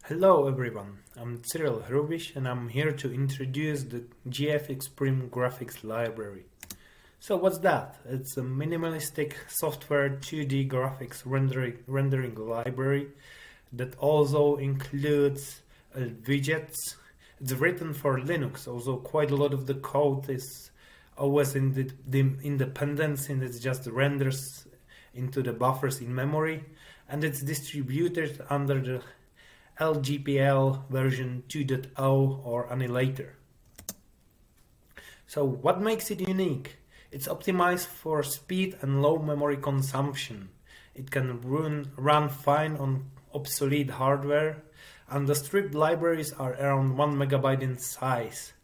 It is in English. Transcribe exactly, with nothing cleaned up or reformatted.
Hello everyone, I'm Cyril Hrubish and I'm here to introduce the G F X Prim Graphics Library. So what's that? It's a minimalistic software two D graphics rendering, rendering library that also includes uh, widgets. It's written for Linux, although quite a lot of the code is always in the, the independent and it just renders into the buffers in memory, and it's distributed under the L G P L version two point zero or any later. So what makes it unique? It's optimized for speed and low memory consumption. It can run, run fine on obsolete hardware, and the stripped libraries are around one megabyte in size.